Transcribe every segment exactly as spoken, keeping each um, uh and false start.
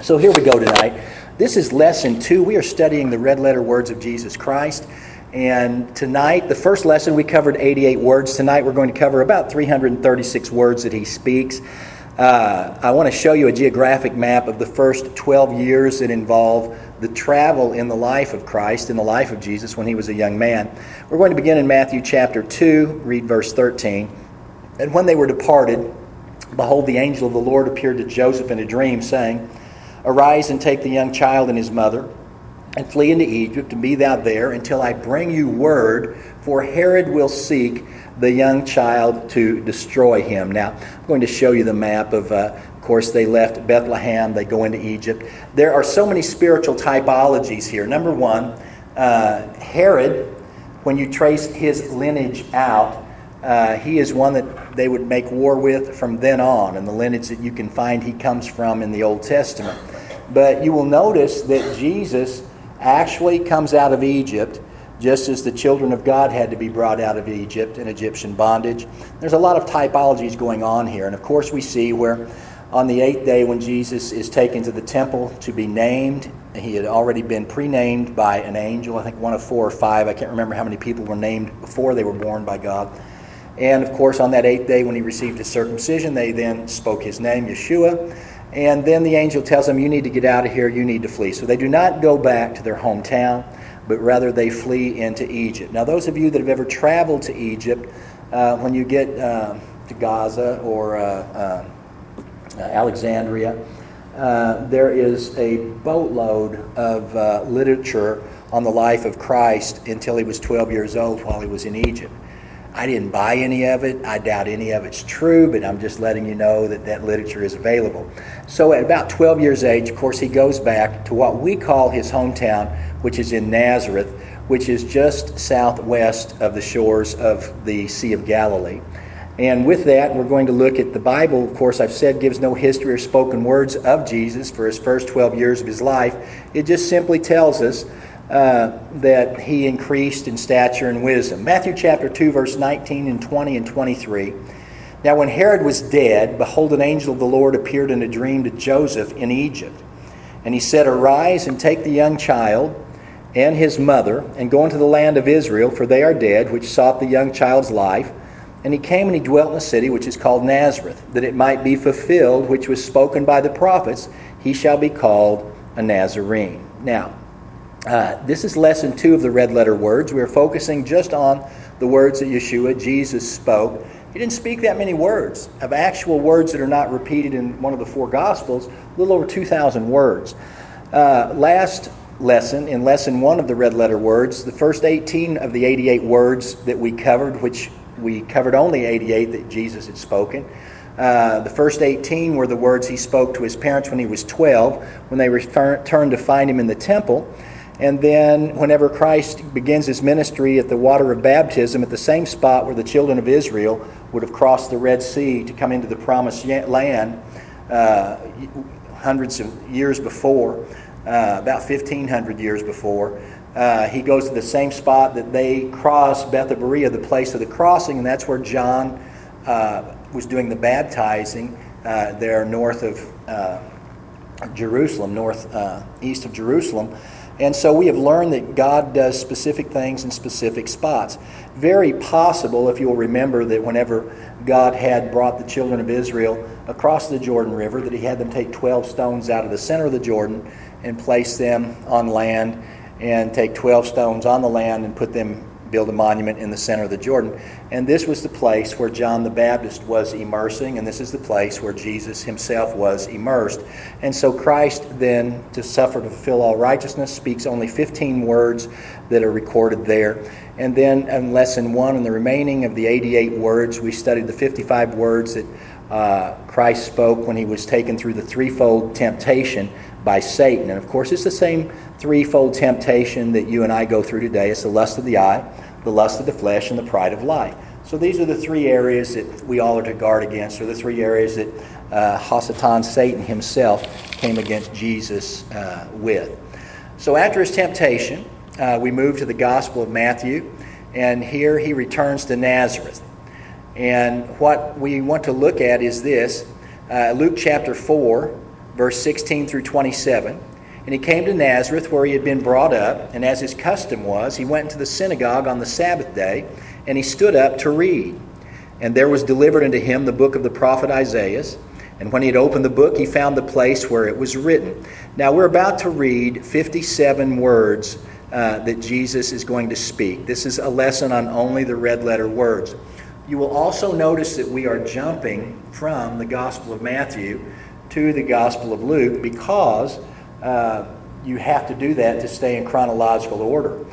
So here we go tonight. This is lesson two. We are studying the red letter words of Jesus Christ. And tonight, the first lesson, we covered eighty-eight words. Tonight we're going to cover about three hundred thirty-six words that he speaks. Uh, I want to show you a geographic map of the first twelve years that involve the travel in the life of Christ, in the life of Jesus when he was a young man. We're going to begin in Matthew chapter two, read verse thirteen. And when they were departed, behold, the angel of the Lord appeared to Joseph in a dream, saying, Arise and take the young child and his mother, and flee into Egypt, and be thou there until I bring you word, for Herod will seek the young child to destroy him. Now, I'm going to show you the map of, uh, of course, they left Bethlehem, they go into Egypt. There are so many spiritual typologies here. Number one, uh, Herod, when you trace his lineage out, Uh, he is one that they would make war with from then on, and the lineage that you can find he comes from in the Old Testament. But you will notice that Jesus actually comes out of Egypt, just as the children of God had to be brought out of Egypt in Egyptian bondage. There's a lot of typologies going on here, and of course we see where on the eighth day when Jesus is taken to the temple to be named, he had already been pre-named by an angel, I think one of four or five, I can't remember how many people were named before they were born by God. And of course, on that eighth day when he received his circumcision, they then spoke his name, Yeshua. And then the angel tells them, you need to get out of here, you need to flee. So they do not go back to their hometown, but rather they flee into Egypt. Now, those of you that have ever traveled to Egypt, uh, when you get uh, to Gaza or uh, uh, Alexandria, uh, there is a boatload of uh, literature on the life of Christ until he was twelve years old while he was in Egypt. I didn't buy any of it. I doubt any of it's true, but I'm just letting you know that that literature is available. So at about twelve years age, of course, he goes back to what we call his hometown, which is in Nazareth, which is just southwest of the shores of the Sea of Galilee. And with that, we're going to look at the Bible. Of course, I've said gives no history or spoken words of Jesus for his first twelve years of his life. It just simply tells us Uh, that he increased in stature and wisdom. Matthew chapter two, verse nineteen and twenty and twenty-three. Now when Herod was dead, behold, an angel of the Lord appeared in a dream to Joseph in Egypt. And he said, Arise and take the young child and his mother, and go into the land of Israel, for they are dead, which sought the young child's life. And he came and he dwelt in a city which is called Nazareth, that it might be fulfilled, which was spoken by the prophets, he shall be called a Nazarene. Now, Uh, this is lesson two of the red letter words. We are focusing just on the words that Yeshua, Jesus, spoke. He didn't speak that many words. Of actual words that are not repeated in one of the four Gospels, a little over two thousand words. Uh, last lesson, in lesson one of the red letter words, the first eighteen of the eighty-eight words that we covered, which we covered only eighty-eight that Jesus had spoken. Uh, the first eighteen were the words he spoke to his parents when he was twelve, when they returned to find him in the temple. And then whenever Christ begins his ministry at the water of baptism, at the same spot where the children of Israel would have crossed the Red Sea to come into the promised land uh, hundreds of years before, uh, about fifteen hundred years before, uh, he goes to the same spot that they crossed, Bethabara, the place of the crossing, and that's where John uh, was doing the baptizing uh, there north of uh, Jerusalem, north uh, east of Jerusalem. And so we have learned that God does specific things in specific spots. Very possible, if you'll remember, that whenever God had brought the children of Israel across the Jordan River, that he had them take twelve stones out of the center of the Jordan and place them on land, and take twelve stones on the land and put them, build a monument in the center of the Jordan. And this was the place where John the Baptist was immersing, and this is the place where Jesus himself was immersed. And so Christ then, to suffer to fulfill all righteousness, speaks only fifteen words that are recorded there. And then in lesson one and the remaining of the eighty-eight words, we studied the fifty-five words that uh, Christ spoke when he was taken through the threefold temptation by Satan. And of course, it's the same threefold temptation that you and I go through today. It's the lust of the eye, the lust of the flesh, and the pride of life. So these are the three areas that we all are to guard against, or the three areas that uh, Hasatan, Satan himself, came against Jesus uh, with. So after his temptation, uh, we move to the Gospel of Matthew, and here he returns to Nazareth. And what we want to look at is this. Uh, Luke chapter four, verse sixteen through twenty-seven. And he came to Nazareth, where he had been brought up, and as his custom was, he went into the synagogue on the Sabbath day, and he stood up to read. And there was delivered unto him the book of the prophet Isaiah. And when he had opened the book, he found the place where it was written. Now we're about to read fifty-seven words uh, that Jesus is going to speak. This is a lesson on only the red letter words. You will also notice that we are jumping from the Gospel of Matthew to the Gospel of Luke because uh, you have to do that to stay in chronological order.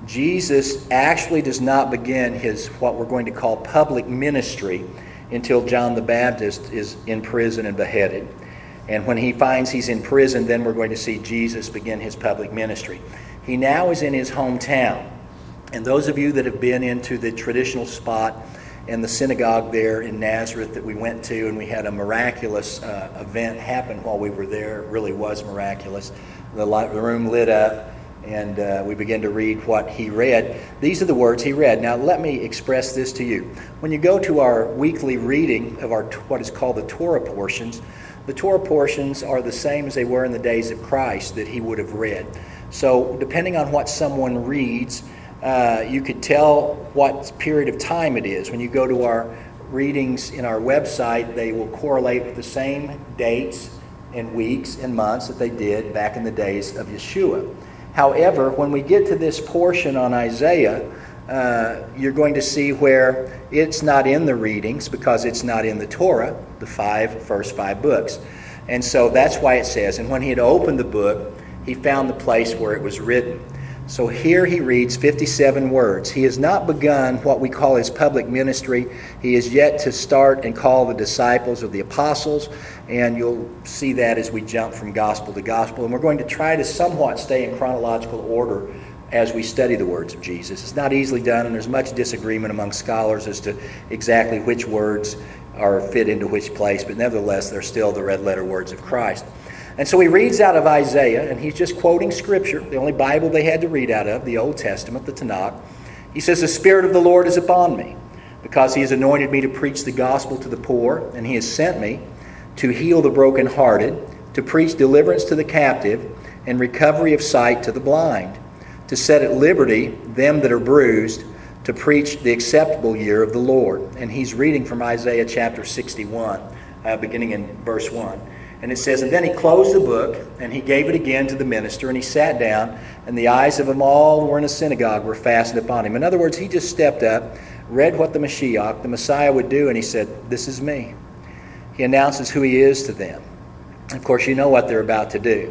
Jesus actually does not begin his, what we're going to call public ministry, until John the Baptist is in prison and beheaded. And when he finds he's in prison, then we're going to see Jesus begin his public ministry. He now is in his hometown. And those of you that have been into the traditional spot and the synagogue there in Nazareth that we went to, and we had a miraculous uh, event happen while we were there. It really was miraculous. The, light, the room lit up, and uh, we began to read what he read. These are the words he read. Now let me express this to you. When you go to our weekly reading of our what is called the Torah portions, the Torah portions are the same as they were in the days of Christ that he would have read. So depending on what someone reads, uh, you could tell what period of time it is. When you go to our readings in our website, they will correlate with the same dates and weeks and months that they did back in the days of Yeshua. However, when we get to this portion on Isaiah, uh, you're going to see where it's not in the readings because it's not in the Torah, the five first five books. And so that's why it says, and when he had opened the book, he found the place where it was written. So here he reads fifty-seven words. He has not begun what we call his public ministry. He is yet to start and call the disciples of the apostles, and you'll see that as we jump from gospel to gospel. And we're going to try to somewhat stay in chronological order as we study the words of Jesus. It's not easily done, and there's much disagreement among scholars as to exactly which words are fit into which place, but nevertheless, they're still the red letter words of Christ. And so he reads out of Isaiah, and he's just quoting Scripture, the only Bible they had to read out of, the Old Testament, the Tanakh. He says, "The Spirit of the Lord is upon me, because he has anointed me to preach the gospel to the poor, and he has sent me to heal the brokenhearted, to preach deliverance to the captive, and recovery of sight to the blind, to set at liberty them that are bruised, to preach the acceptable year of the Lord." And he's reading from Isaiah chapter sixty-one, uh, beginning in verse one. And it says, "And then he closed the book, and he gave it again to the minister, and he sat down, and the eyes of them all who were in the synagogue were fastened upon him." In other words, he just stepped up, read what the Mashiach, the Messiah, would do, and he said, "This is me." He announces who he is to them. Of course, you know what they're about to do.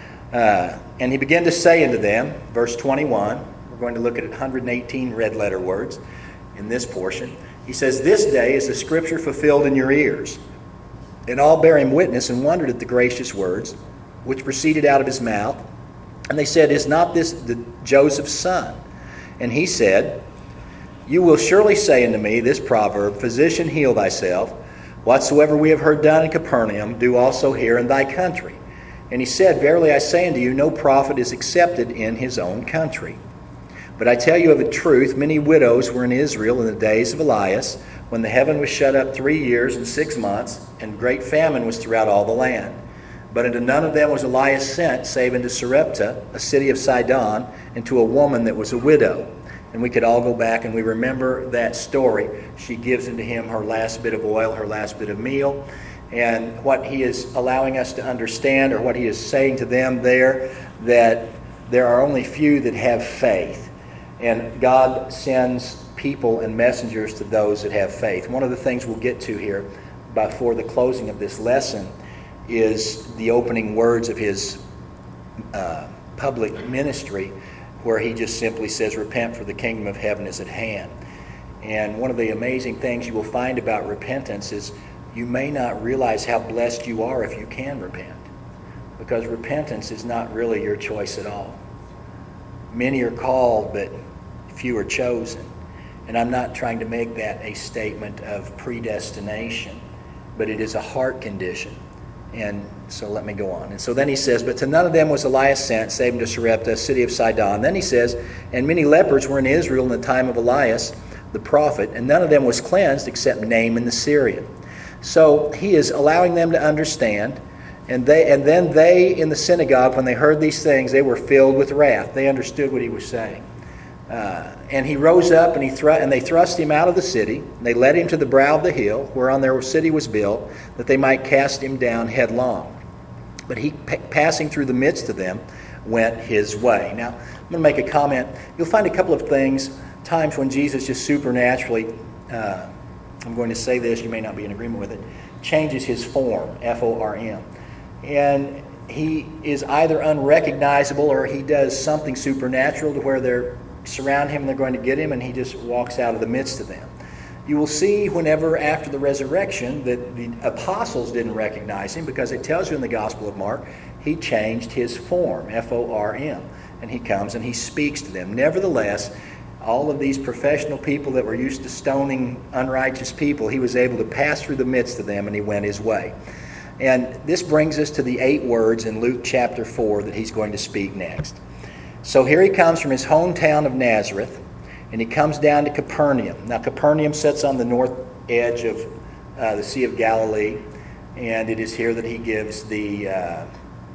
Uh, and he began to say unto them, verse twenty-one, we're going to look at one hundred eighteen red letter words in this portion. He says, "This day is the scripture fulfilled in your ears." And all bare him witness and wondered at the gracious words which proceeded out of his mouth. And they said, "Is not this the Joseph's son?" And he said, "You will surely say unto me this proverb, Physician, heal thyself. Whatsoever we have heard done in Capernaum, do also here in thy country." And he said, "Verily I say unto you, no prophet is accepted in his own country. But I tell you of a truth, many widows were in Israel in the days of Elias, when the heaven was shut up three years and six months, and great famine was throughout all the land. But unto none of them was Elias sent, save unto Sarepta, a city of Sidon, and to a woman that was a widow." And we could all go back and we remember that story. She gives unto him her last bit of oil, her last bit of meal. And what he is allowing us to understand, or what he is saying to them there, that there are only few that have faith. And God sends people and messengers to those that have faith. One of the things we'll get to here before the closing of this lesson is the opening words of his uh, public ministry, where he just simply says, "Repent, for the kingdom of heaven is at hand." And one of the amazing things you will find about repentance is you may not realize how blessed you are if you can repent, because repentance is not really your choice at all. Many are called, but few are chosen. And I'm not trying to make that a statement of predestination, but it is a heart condition. And so let me go on. And so then he says, "But to none of them was Elias sent, save unto Sarepta, a city of Sidon." Then he says, "And many lepers were in Israel in the time of Elias the prophet, and none of them was cleansed except Naaman the Syrian." So he is allowing them to understand And they and then they in the synagogue, when they heard these things, they were filled with wrath. They understood what he was saying. Uh, and he rose up, and he thr- and they thrust him out of the city. And they led him to the brow of the hill, whereon their city was built, that they might cast him down headlong. But he, p- passing through the midst of them, went his way. Now, I'm going to make a comment. You'll find a couple of things, times when Jesus just supernaturally, uh, I'm going to say this, you may not be in agreement with it, changes his form, F O R M. And he is either unrecognizable or he does something supernatural to where they're surround him and they're going to get him, and he just walks out of the midst of them. You will see whenever after the resurrection that the apostles didn't recognize him, because it tells you in the Gospel of Mark, he changed his form, F O R M, and he comes and he speaks to them. Nevertheless, all of these professional people that were used to stoning unrighteous people, he was able to pass through the midst of them, and he went his way. And this brings us to the eight words in Luke chapter four that he's going to speak next. So here he comes from his hometown of Nazareth, and he comes down to Capernaum. Now, Capernaum sits on the north edge of uh, the Sea of Galilee, and it is here that he gives the uh,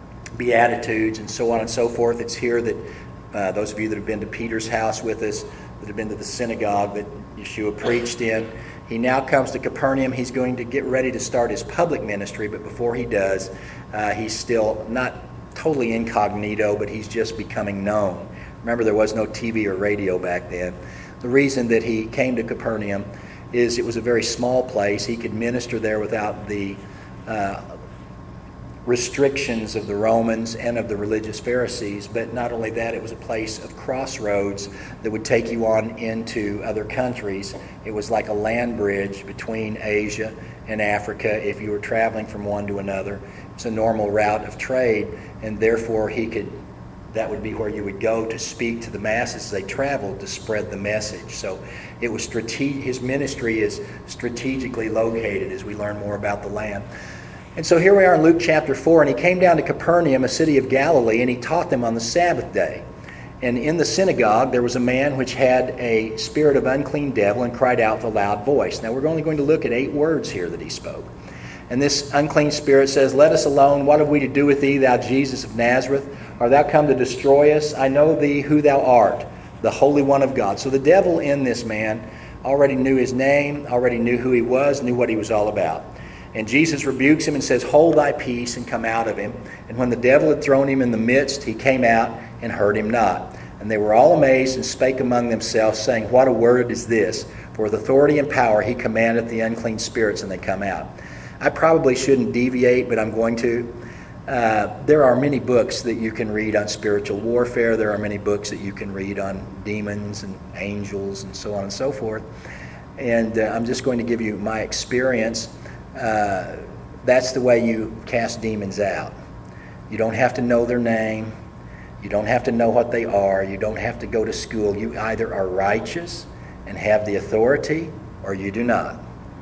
Beatitudes and so on and so forth. It's here that uh, those of you that have been to Peter's house with us, that have been to the synagogue that Yeshua preached in, he now comes to Capernaum. He's going to get ready to start his public ministry, but before he does, uh, he's still not totally incognito, but he's just becoming known. Remember, there was no T V or radio back then. The reason that he came to Capernaum is it was a very small place. He could minister there without the uh, restrictions of the Romans and of the religious Pharisees. But not only that, it was a place of crossroads that would take you on into other countries. It was like a land bridge between Asia and Africa if you were traveling from one to another. It's a normal route of trade, and therefore he could, that would be where you would go to speak to the masses as they traveled to spread the message. So it was strate- his ministry is strategically located as we learn more about the land. And so here we are in Luke chapter four, and he came down to Capernaum, a city of Galilee, and he taught them on the Sabbath day. And in the synagogue there was a man which had a spirit of unclean devil and cried out with a loud voice. Now we're only going to look at eight words here that he spoke. And this unclean spirit says, "Let us alone. What have we to do with thee, thou Jesus of Nazareth? Art thou come to destroy us? I know thee who thou art, the Holy One of God." So the devil in this man already knew his name, already knew who he was, knew what he was all about. And Jesus rebukes him and says, "Hold thy peace," and come out of him. And when the devil had thrown him in the midst, he came out and hurt him not. And they were all amazed and spake among themselves, saying, "What a word is this? For with authority and power he commandeth the unclean spirits, and they come out." I probably shouldn't deviate, but I'm going to. Uh, there are many books that you can read on spiritual warfare. There are many books that you can read on demons and angels and so on and so forth. And uh, I'm just going to give you my experience. Uh, that's the way you cast demons out. You don't have to know their name. You don't have to know what they are. You don't have to go to school. You either are righteous and have the authority, or you do not.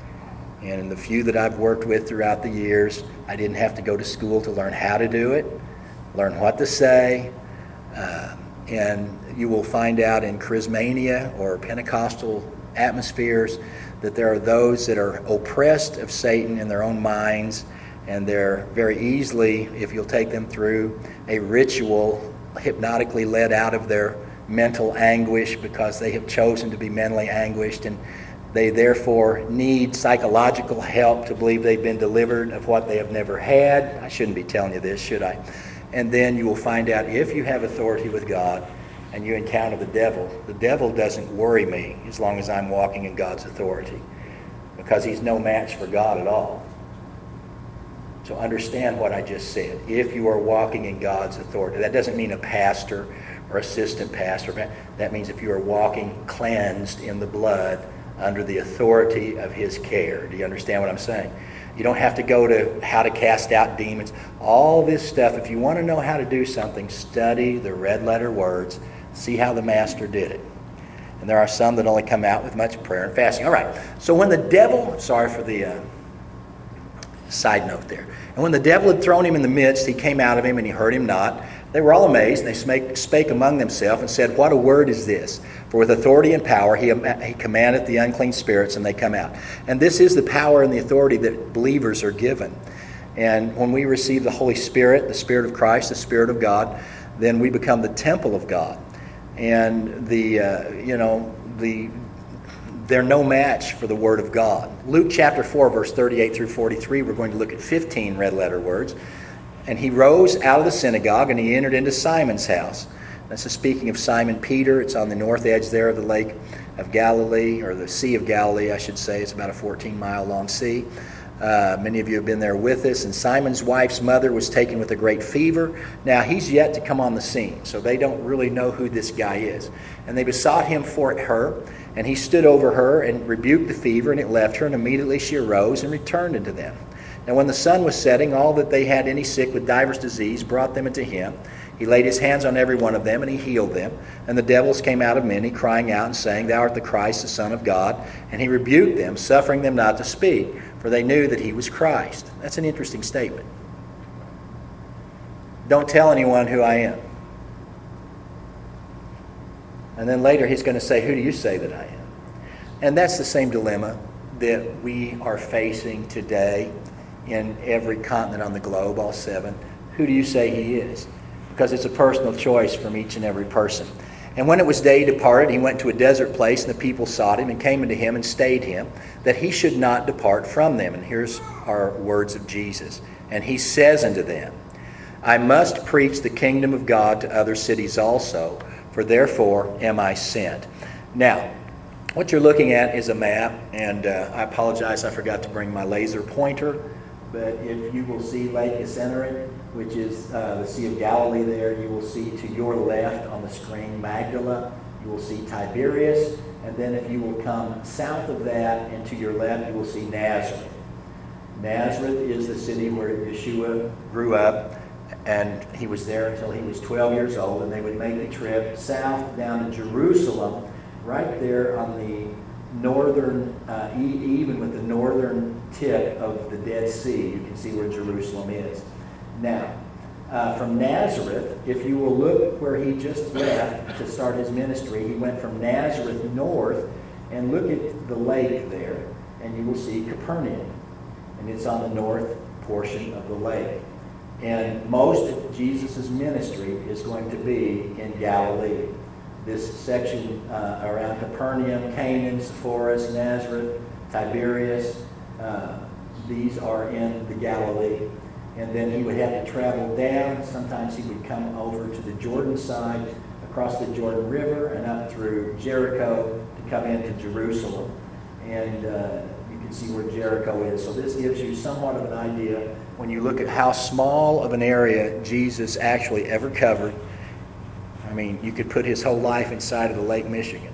And in the few that I've worked with throughout the years, I didn't have to go to school to learn how to do it, learn what to say. Uh, and you will find out in charismania or Pentecostal atmospheres that there are those that are oppressed of Satan in their own minds, and they're very easily, if you'll take them through a ritual, hypnotically led out of their mental anguish because they have chosen to be mentally anguished, and they therefore need psychological help to believe they've been delivered of what they have never had. I shouldn't be telling you this, should I? And then you will find out if you have authority with God and you encounter the devil, the devil doesn't worry me as long as I'm walking in God's authority, because he's no match for God at all. So understand what I just said. If you are walking in God's authority, that doesn't mean a pastor or assistant pastor. That means if you are walking cleansed in the blood under the authority of his care. Do you understand what I'm saying? You don't have to go to how to cast out demons. All this stuff, if you want to know how to do something, study the red letter words. See how the master did it. And there are some that only come out with much prayer and fasting. All right. So when the devil, sorry for the uh, side note there. And when the devil had thrown him in the midst, he came out of him and he hurt him not. They were all amazed, and they spake, spake among themselves and said, "What a word is this? For with authority and power he, he commandeth the unclean spirits, and they come out." And this is the power and the authority that believers are given. And when we receive the Holy Spirit, the Spirit of Christ, the Spirit of God, then we become the temple of God. And the, uh, you know, the they're no match for the Word of God. Luke chapter four, verse thirty-eight through forty-three, we're going to look at fifteen red letter words. And he rose out of the synagogue and he entered into Simon's house. This is speaking of Simon Peter. It's on the north edge there of the Lake of Galilee, or the Sea of Galilee, I should say. It's about a fourteen mile long sea. Uh, many of you have been there with us. And Simon's wife's mother was taken with a great fever. Now, he's yet to come on the scene, so they don't really know who this guy is. And they besought him for her, and he stood over her and rebuked the fever, and it left her, and immediately she arose and returned unto them. Now, when the sun was setting, all that they had any sick with divers disease brought them unto him. He laid his hands on every one of them, and he healed them. And the devils came out of many, crying out and saying, Thou art the Christ, the Son of God. And he rebuked them, suffering them not to speak, for they knew that he was Christ. That's an interesting statement. Don't tell anyone who I am. And then later he's going to say, Who do you say that I am? And that's the same dilemma that we are facing today in every continent on the globe, all seven. Who do you say he is? Because it's a personal choice from each and every person. And when it was day, he departed. He went to a desert place, and the people sought him and came unto him and stayed him, that he should not depart from them. And here's our words of Jesus. And he says unto them, I must preach the kingdom of God to other cities also, for therefore am I sent. Now, what you're looking at is a map, and uh, I apologize, I forgot to bring my laser pointer. But if you will see Lake Gennesaret, which is uh, the Sea of Galilee there, you will see to your left on the screen Magdala. You will see Tiberias. And then if you will come south of that and to your left, you will see Nazareth. Nazareth is the city where Yeshua grew up. And he was there until he was twelve years old. And they would make the trip south down to Jerusalem, right there on the northern, uh, even with the northern tip of the Dead Sea, you can see where Jerusalem is. Now, uh, from Nazareth, if you will look where he just left to start his ministry, he went from Nazareth north, and look at the lake there, and you will see Capernaum. And it's on the north portion of the lake. And most of Jesus' ministry is going to be in Galilee. This section uh, around Capernaum, Canaan, Sepphoris, Nazareth, Tiberias, uh, these are in the Galilee. And then he would have to travel down. Sometimes he would come over to the Jordan side, across the Jordan River, and up through Jericho to come into Jerusalem. And uh, you can see where Jericho is. So this gives you somewhat of an idea when you look at how small of an area Jesus actually ever covered. I mean, you could put his whole life inside of the Lake Michigan.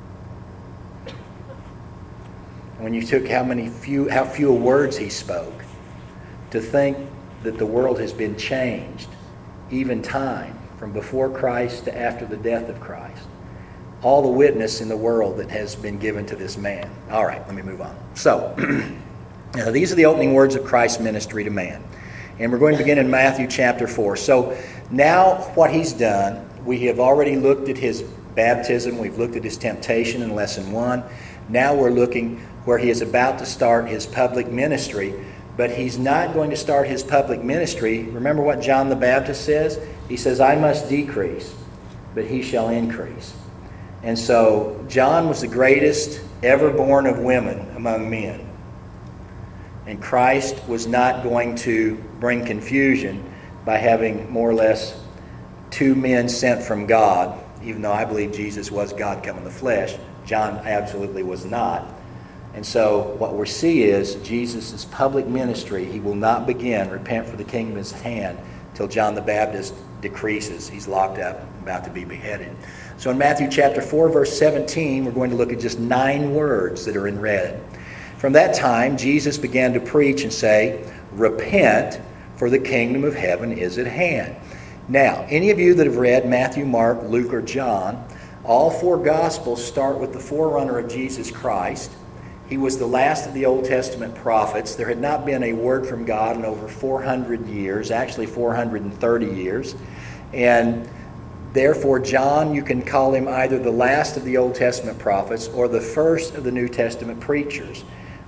When you took how many few, how few words he spoke, to think that the world has been changed, even time, from before Christ to after the death of Christ. All the witness in the world that has been given to this man. All right, let me move on. So, now these are the opening words of Christ's ministry to man. And we're going to begin in Matthew chapter four. So now what he's done, we have already looked at his baptism. We've looked at his temptation in lesson one. Now we're looking where he is about to start his public ministry. But he's not going to start his public ministry. Remember what John the Baptist says? He says, I must decrease, but he shall increase. And so John was the greatest ever born of women among men. And Christ was not going to bring confusion by having more or less two men sent from God, even though I believe Jesus was God come in the flesh. John absolutely was not. And so what we see is Jesus' public ministry, he will not begin, repent for the kingdom is at hand, till John the Baptist decreases. He's locked up, about to be beheaded. So in Matthew chapter four, verse seventeen, we're going to look at just nine words that are in red. From that time, Jesus began to preach and say, Repent, for the kingdom of heaven is at hand. Now, any of you that have read Matthew, Mark, Luke, or John, all four Gospels start with the forerunner of Jesus Christ. He was the last of the Old Testament prophets. There had not been a word from God in over four hundred years, actually four hundred thirty years. And therefore, John, you can call him either the last of the Old Testament prophets or the first of the New Testament preachers.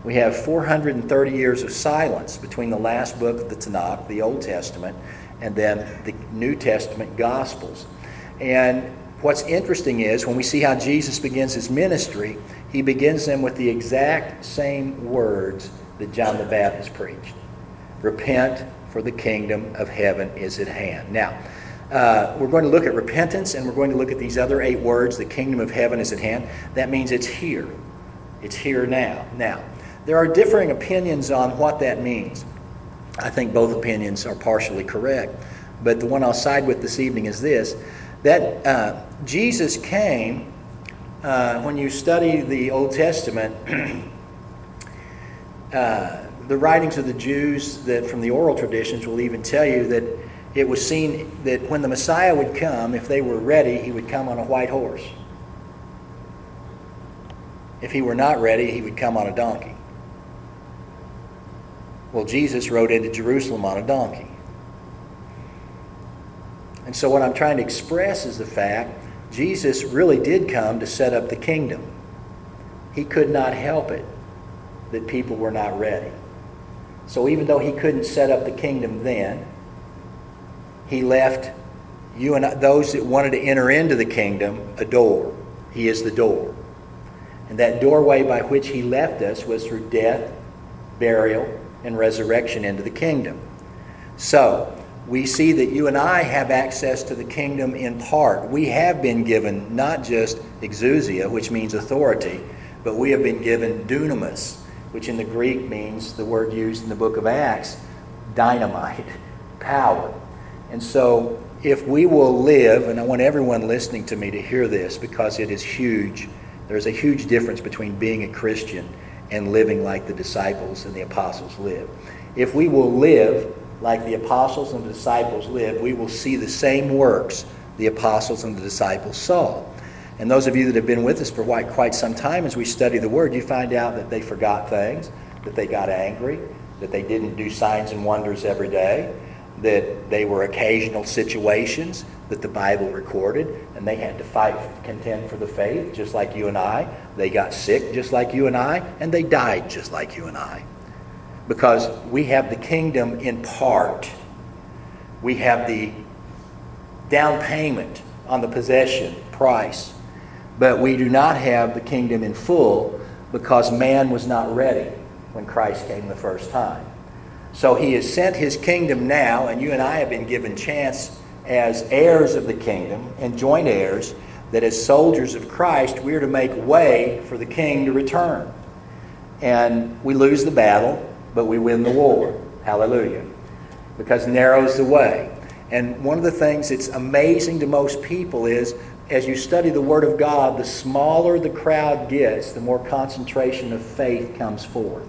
We have four hundred thirty years of silence between the last book of the Tanakh, the Old Testament, and then the New Testament Gospels. And what's interesting is when we see how Jesus begins his ministry, he begins them with the exact same words that John the Baptist preached. Repent, for the kingdom of heaven is at hand. Now, uh, we're going to look at repentance, and we're going to look at these other eight words, the kingdom of heaven is at hand. That means it's here. It's here now. Now, there are differing opinions on what that means. I think both opinions are partially correct, but the one I'll side with this evening is this, that uh, Jesus came, uh, when you study the Old Testament, uh, the writings of the Jews that from the oral traditions will even tell you that it was seen that when the Messiah would come, if they were ready, he would come on a white horse. If he were not ready, he would come on a donkey. Well, Jesus rode into Jerusalem on a donkey. And so what I'm trying to express is the fact Jesus really did come to set up the kingdom. He could not help it that people were not ready. So even though he couldn't set up the kingdom then, he left you and I, those that wanted to enter into the kingdom, a door. He is the door. And that doorway by which he left us was through death, burial, and resurrection into the kingdom. So, we see that you and I have access to the kingdom in part. We have been given not just exousia, which means authority, but we have been given dunamis, which in the Greek means the word used in the book of Acts, dynamite, power. And so if we will live, and I want everyone listening to me to hear this because it is huge, there's a huge difference between being a Christian and living like the disciples and the apostles live. If we will live like the apostles and the disciples lived, we will see the same works the apostles and the disciples saw. And those of you that have been with us for quite, quite some time, as we study the Word, you find out that they forgot things, that they got angry, that they didn't do signs and wonders every day, that they were occasional situations that the Bible recorded, and they had to fight, contend for the faith, just like you and I. They got sick just like you and I, and they died just like you and I. Because we have the kingdom in part. We have the down payment on the possession price. But we do not have the kingdom in full because man was not ready when Christ came the first time. So he has sent his kingdom now, and you and I have been given chance as heirs of the kingdom and joint heirs, that as soldiers of Christ, we are to make way for the king to return. And we lose the battle, but we win the war. Hallelujah. Because narrow's the way. And one of the things that's amazing to most people is, as you study the Word of God, the smaller the crowd gets, the more concentration of faith comes forth.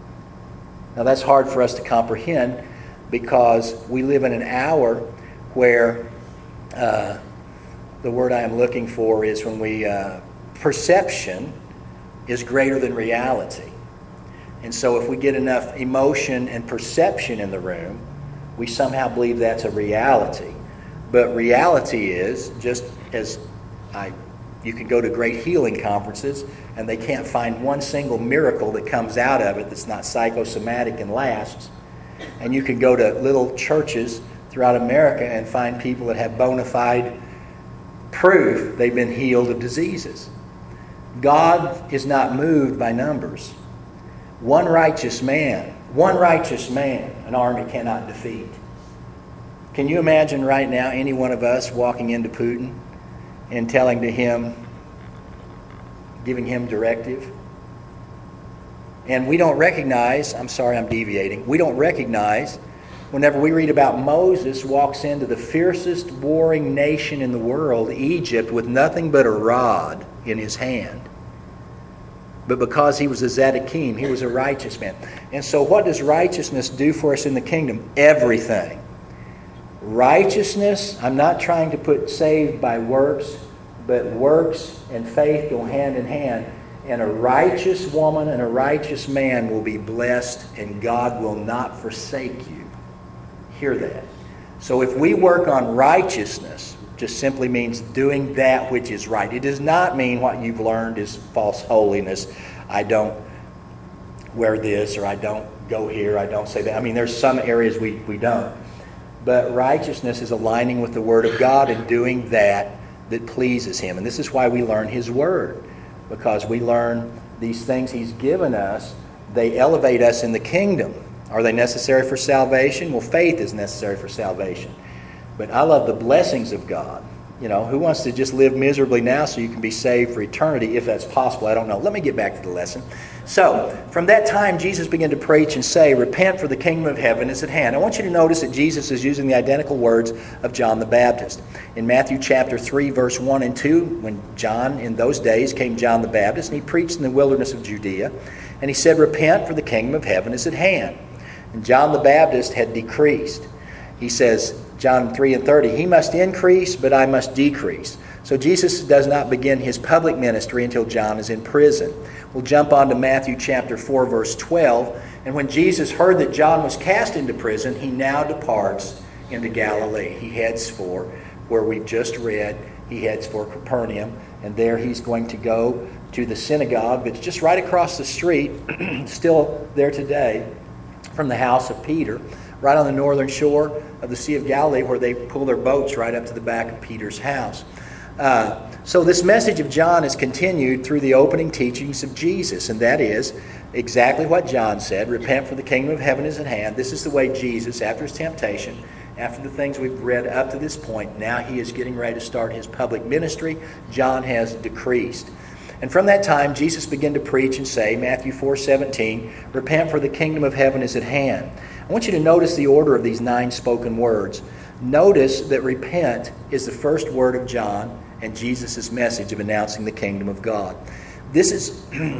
Now that's hard for us to comprehend because we live in an hour where uh, the word I am looking for is when we, uh, perception is greater than reality. And so if we get enough emotion and perception in the room, we somehow believe that's a reality. But reality is, just as I, you can go to great healing conferences and they can't find one single miracle that comes out of it that's not psychosomatic and lasts. And you can go to little churches throughout America and find people that have bona fide proof they've been healed of diseases. God is not moved by numbers. One righteous man, one righteous man, an army cannot defeat. Can you imagine right now any one of us walking into Putin and telling to him, giving him directive? And we don't recognize, I'm sorry I'm deviating, we don't recognize whenever we read about Moses walks into the fiercest warring nation in the world, Egypt, with nothing but a rod in his hand. But because he was a Zedekim, he was a righteous man. And so what does righteousness do for us in the kingdom? Everything. Righteousness, I'm not trying to put saved by works, but works and faith go hand in hand. And a righteous woman and a righteous man will be blessed, and God will not forsake you. Hear that. So if we work on righteousness, just simply means doing that which is right. It does not mean what you've learned is false holiness. I don't wear this, or I don't go here, I don't say that. I mean, there's some areas we, we don't. But righteousness is aligning with the Word of God and doing that that pleases Him. And this is why we learn His Word, because we learn these things He's given us. They elevate us in the kingdom. Are they necessary for salvation? Well, faith is necessary for salvation. But I love the blessings of God. You know, who wants to just live miserably now so you can be saved for eternity, if that's possible? I don't know. Let me get back to the lesson. So, from that time, Jesus began to preach and say, repent, for the kingdom of heaven is at hand. I want you to notice that Jesus is using the identical words of John the Baptist. In Matthew chapter three, verse one and two, when John, in those days, came John the Baptist, and he preached in the wilderness of Judea, and he said, repent, for the kingdom of heaven is at hand. And John the Baptist had decreased. He says, John three and thirty, he must increase, but I must decrease. So Jesus does not begin his public ministry until John is in prison. We'll jump on to Matthew chapter four, verse twelve. And when Jesus heard that John was cast into prison, he now departs into Galilee. He heads for where we've just read. He heads for Capernaum. And there he's going to go to the synagogue that's just right across the street, still there today, from the house of Peter, right on the northern shore of the Sea of Galilee, where they pull their boats right up to the back of Peter's house. Uh, so this message of John is continued through the opening teachings of Jesus, and that is exactly what John said, repent, for the kingdom of heaven is at hand. This is the way Jesus, after his temptation, after the things we've read up to this point, now he is getting ready to start his public ministry. John has decreased. And from that time, Jesus began to preach and say, Matthew four seventeen, repent, for the kingdom of heaven is at hand. I want you to notice the order of these nine spoken words. Notice that repent is the first word of John and Jesus' message of announcing the kingdom of God. This is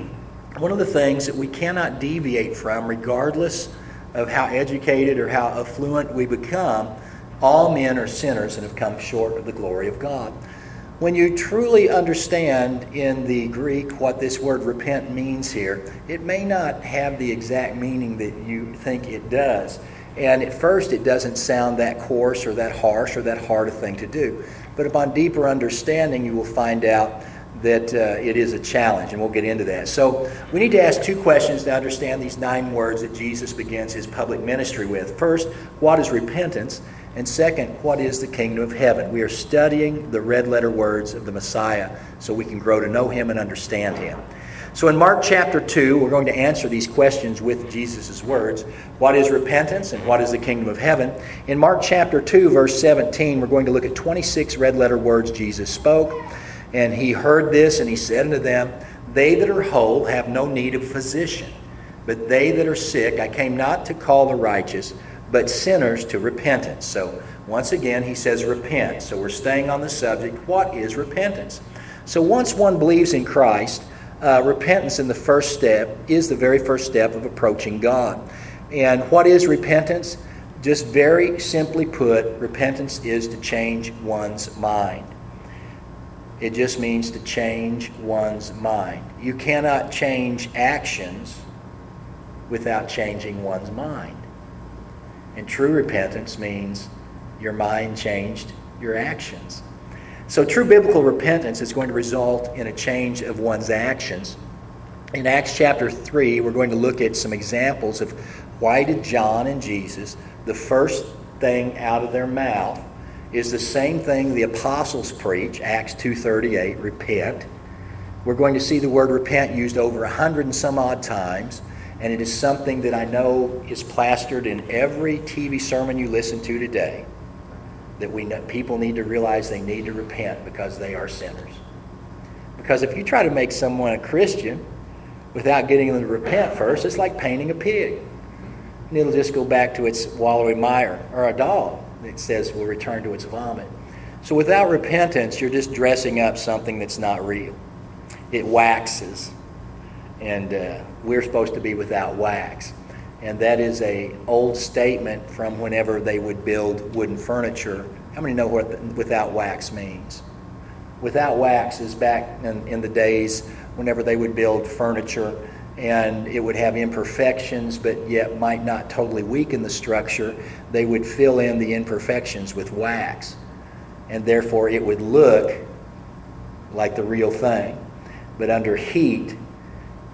one of the things that we cannot deviate from, regardless of how educated or how affluent we become. All men are sinners and have come short of the glory of God. When you truly understand in the Greek what this word repent means here, it may not have the exact meaning that you think it does. And at first it doesn't sound that coarse or that harsh or that hard a thing to do. But upon deeper understanding, you will find out that uh, it is a challenge, and we'll get into that. So we need to ask two questions to understand these nine words that Jesus begins his public ministry with. First, what is repentance? And second, what is the kingdom of heaven? We are studying the red letter words of the Messiah so we can grow to know him and understand him. So in Mark chapter two, we're going to answer these questions with Jesus' words. What is repentance and what is the kingdom of heaven? In Mark chapter two, verse seventeen, we're going to look at twenty-six red letter words Jesus spoke. And he heard this, and he said unto them, they that are whole have no need of physician, but they that are sick, I came not to call the righteous, but sinners to repentance. So once again, he says repent. So we're staying on the subject. What is repentance? So once one believes in Christ, uh, repentance in the first step is the very first step of approaching God. And what is repentance? Just very simply put, repentance is to change one's mind. It just means to change one's mind. You cannot change actions without changing one's mind. And true repentance means your mind changed your actions. So true biblical repentance is going to result in a change of one's actions. In Acts chapter three, we're going to look at some examples of why did John and Jesus, the first thing out of their mouth is the same thing the apostles preach, Acts two thirty-eight, repent. We're going to see the word repent used over a hundred and some odd times, and it is something that I know is plastered in every T V sermon you listen to today, that we know, people need to realize they need to repent because they are sinners. Because if you try to make someone a Christian without getting them to repent first, it's like painting a pig. And it'll just go back to its wallowy mire, or a dog. It says will return to its vomit. So without repentance, you're just dressing up something that's not real. It waxes. And uh, we're supposed to be without wax. And that is a old statement from whenever they would build wooden furniture. How many know what the, without wax means? Without wax is back in, in the days whenever they would build furniture, and it would have imperfections, but yet might not totally weaken the structure. They would fill in the imperfections with wax, and therefore it would look like the real thing. But under heat,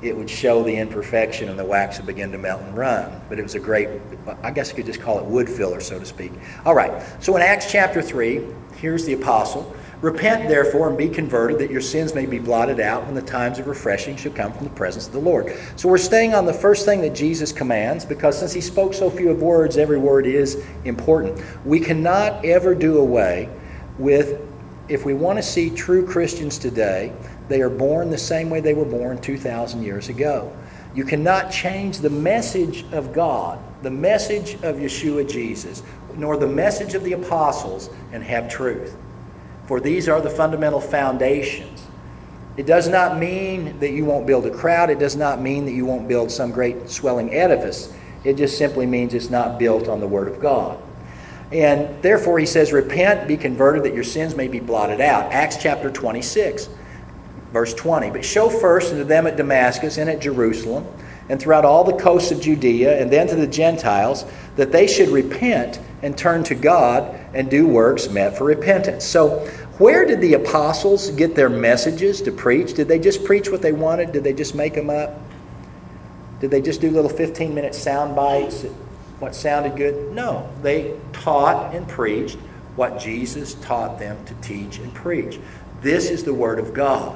it would show the imperfection and the wax would begin to melt and run. But it was a great, I guess you could just call it wood filler, so to speak. All right, so in Acts chapter three, here's the apostle. Repent, therefore, and be converted, that your sins may be blotted out when the times of refreshing shall come from the presence of the Lord. So we're staying on the first thing that Jesus commands, because since he spoke so few of words, every word is important. We cannot ever do away with, if we want to see true Christians today, they are born the same way they were born two thousand years ago. You cannot change the message of God, the message of Yeshua Jesus, nor the message of the apostles, and have truth. For these are the fundamental foundations. It does not mean that you won't build a crowd. It does not mean that you won't build some great swelling edifice. It just simply means it's not built on the Word of God. And therefore he says, repent, be converted, that your sins may be blotted out. Acts chapter twenty-six, verse twenty. But show first unto them at Damascus and at Jerusalem, and throughout all the coasts of Judea, and then to the Gentiles, that they should repent and turn to God and do works meant for repentance. So where did the apostles get their messages to preach? Did they just preach what they wanted? Did they just make them up? Did they just do little fifteen-minute sound bites, what sounded good? No. They taught and preached what Jesus taught them to teach and preach. This is the Word of God.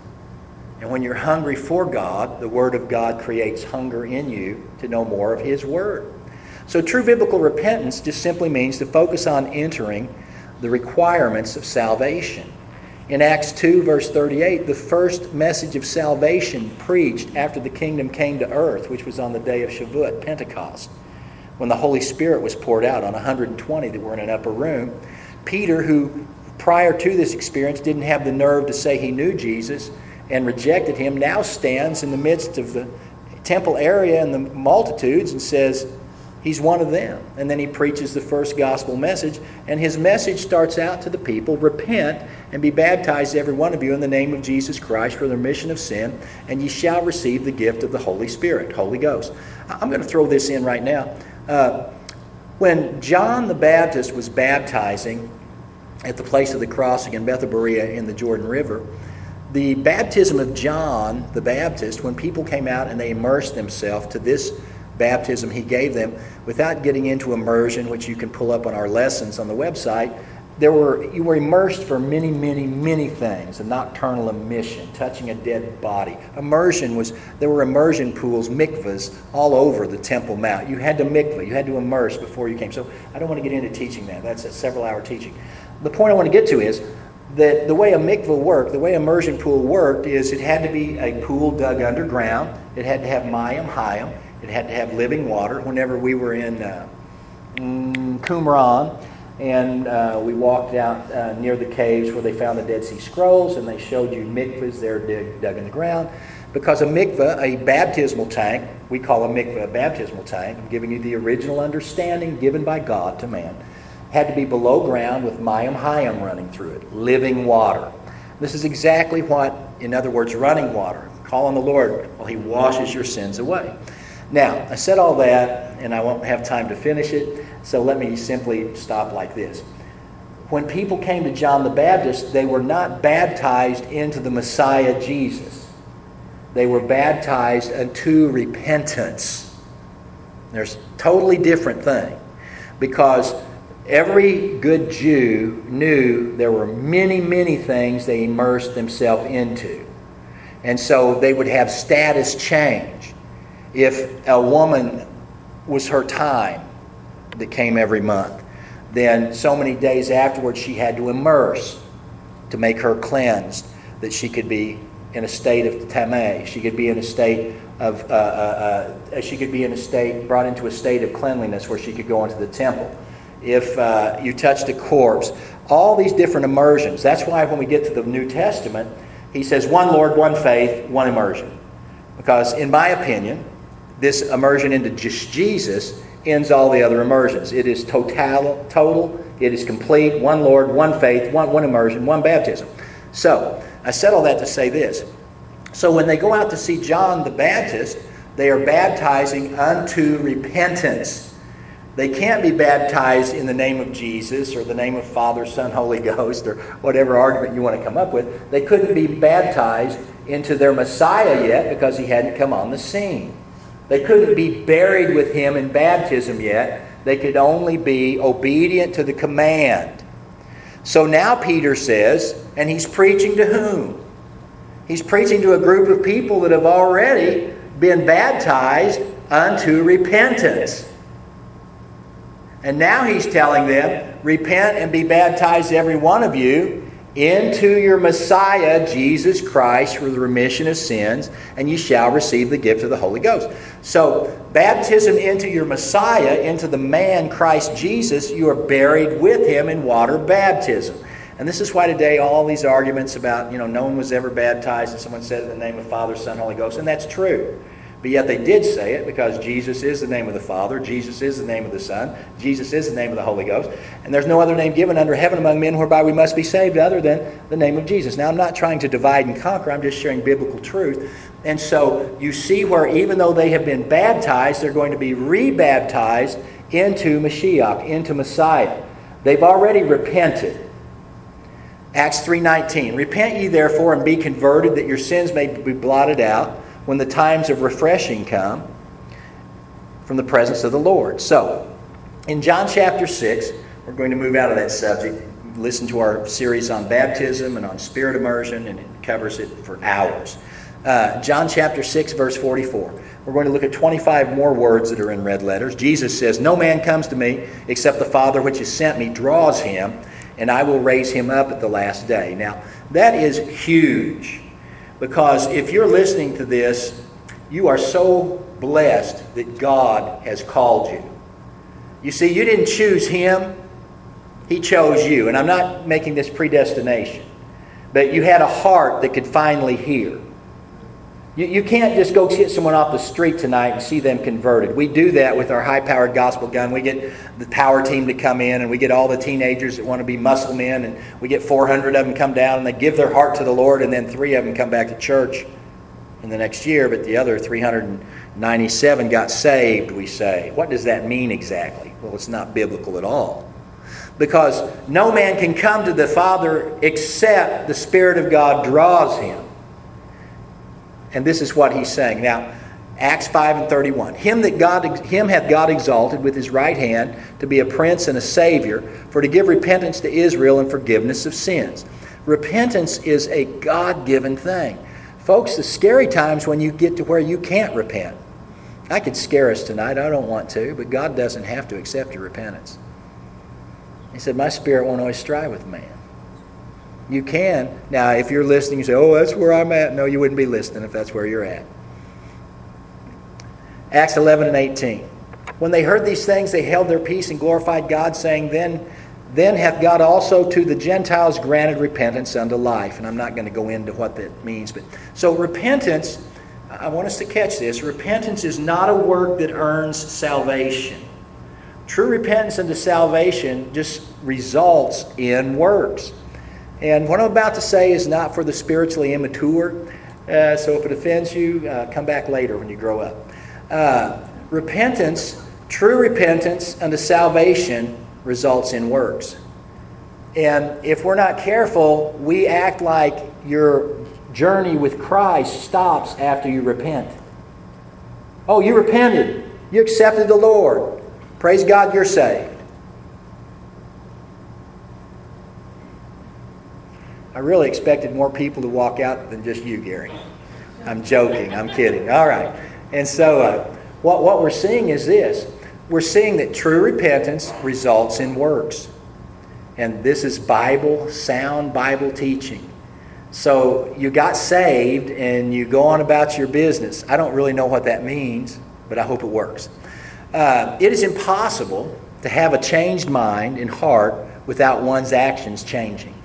And when you're hungry for God, the Word of God creates hunger in you to know more of His Word. So true biblical repentance just simply means to focus on entering the requirements of salvation. In Acts two, verse thirty-eight, the first message of salvation preached after the kingdom came to earth, which was on the day of Shavuot, Pentecost, when the Holy Spirit was poured out on one hundred twenty that were in an upper room. Peter, who prior to this experience didn't have the nerve to say he knew Jesus and rejected him, now stands in the midst of the temple area and the multitudes and says, he's one of them. And then he preaches the first gospel message. And his message starts out to the people, repent and be baptized, every one of you, in the name of Jesus Christ for the remission of sin, and ye shall receive the gift of the Holy Spirit, Holy Ghost. I'm going to throw this in right now. Uh, when John the Baptist was baptizing at the place of the crossing in Bethabara in the Jordan River, the baptism of John the Baptist, when people came out and they immersed themselves to this baptism he gave them, without getting into immersion, which you can pull up on our lessons on the website, there were you were immersed for many, many, many things. A nocturnal emission, touching a dead body. Immersion was, there were immersion pools, mikvahs, all over the Temple Mount. You had to mikvah, you had to immerse before you came. So I don't want to get into teaching that. That's a several-hour teaching. The point I want to get to is that the way a mikvah worked, the way immersion pool worked, is it had to be a pool dug underground. It had to have mayim hayim. It had to have living water. Whenever we were in uh, mm, Qumran, and uh, we walked out uh, near the caves where they found the Dead Sea Scrolls, and they showed you mikvahs there dig, dug in the ground. Because a mikvah, a baptismal tank, we call a mikvah a baptismal tank, I'm giving you the original understanding given by God to man, had to be below ground with mayim hayim running through it, living water. This is exactly what, in other words, running water. Call on the Lord while He washes your sins away. Now, I said all that, and I won't have time to finish it, so let me simply stop like this. When people came to John the Baptist, they were not baptized into the Messiah Jesus. They were baptized unto repentance. There's a totally different thing, because every good Jew knew there were many, many things they immersed themselves into. And so they would have status change. If a woman was her time that came every month, then so many days afterwards she had to immerse to make her cleansed, that she could be in a state of tameh. She could be in a state of, uh, uh, uh, she could be in a state, brought into a state of cleanliness where she could go into the temple. If uh, you touched a corpse, all these different immersions. That's why when we get to the New Testament, he says one Lord, one faith, one immersion. Because in my opinion, this immersion into just Jesus ends all the other immersions. It is total, total, it is complete, one Lord, one faith, one, one immersion, one baptism. So, I said all that to say this. So when they go out to see John the Baptist, they are baptizing unto repentance. They can't be baptized in the name of Jesus or the name of Father, Son, Holy Ghost, or whatever argument you want to come up with. They couldn't be baptized into their Messiah yet because he hadn't come on the scene. They couldn't be buried with him in baptism yet. They could only be obedient to the command. So now Peter says, and he's preaching to whom? He's preaching to a group of people that have already been baptized unto repentance. And now he's telling them, repent and be baptized, every one of you, into your Messiah, Jesus Christ, for the remission of sins, and you shall receive the gift of the Holy Ghost. So, baptism into your Messiah, into the man Christ Jesus, you are buried with him in water baptism. And this is why today all these arguments about, you know, no one was ever baptized and someone said in the name of Father, Son, Holy Ghost, and that's true. But yet they did say it because Jesus is the name of the Father, Jesus is the name of the Son, Jesus is the name of the Holy Ghost, and there's no other name given under heaven among men whereby we must be saved other than the name of Jesus. Now, I'm not trying to divide and conquer, I'm just sharing biblical truth. And so you see where even though they have been baptized, they're going to be rebaptized into Mashiach, into Messiah. They've already repented. Acts three nineteen, repent ye therefore and be converted, that your sins may be blotted out, when the times of refreshing come from the presence of the Lord. So, in John chapter six, we're going to move out of that subject, listen to our series on baptism and on spirit immersion, and it covers it for hours. Uh, John chapter six, verse forty-four. We're going to look at twenty-five more words that are in red letters. Jesus says, no man comes to me except the Father which has sent me draws him, and I will raise him up at the last day. Now, that is huge. Because if you're listening to this, you are so blessed that God has called you. You see, you didn't choose him. He chose you. And I'm not making this predestination. But you had a heart that could finally hear. You, you can't just go get someone off the street tonight and see them converted. We do that with our high-powered gospel gun. We get the power team to come in, and we get all the teenagers that want to be muscle men, and we get four hundred of them come down, and they give their heart to the Lord, and then three of them come back to church in the next year, but the other three hundred ninety-seven got saved, we say. What does that mean exactly? Well, it's not biblical at all. Because no man can come to the Father except the Spirit of God draws him. And this is what he's saying. Now, Acts five and thirty-one. Him that God, him hath God exalted with his right hand to be a prince and a savior, for to give repentance to Israel and forgiveness of sins. Repentance is a God-given thing. Folks, the scary times when you get to where you can't repent. I could scare us tonight. I don't want to, but God doesn't have to accept your repentance. He said, my spirit won't always strive with man. You can. Now, if you're listening, you say, oh, that's where I'm at. No, you wouldn't be listening if that's where you're at. Acts eleven and eighteen. When they heard these things, they held their peace and glorified God, saying, Then, then hath God also to the Gentiles granted repentance unto life. And I'm not going to go into what that means. But so repentance, I want us to catch this. Repentance is not a work that earns salvation. True repentance unto salvation just results in works. And what I'm about to say is not for the spiritually immature. Uh, so if it offends you, uh, come back later when you grow up. Uh, repentance, true repentance unto salvation results in works. And if we're not careful, we act like your journey with Christ stops after you repent. Oh, you repented. You accepted the Lord. Praise God, you're saved. I really expected more people to walk out than just you, Gary. I'm joking. I'm kidding. All right. And so uh, what, what we're seeing is this. We're seeing that true repentance results in works. And this is Bible, sound Bible teaching. So you got saved and you go on about your business. I don't really know what that means, but I hope it works. Uh, it is impossible to have a changed mind and heart without one's actions changing.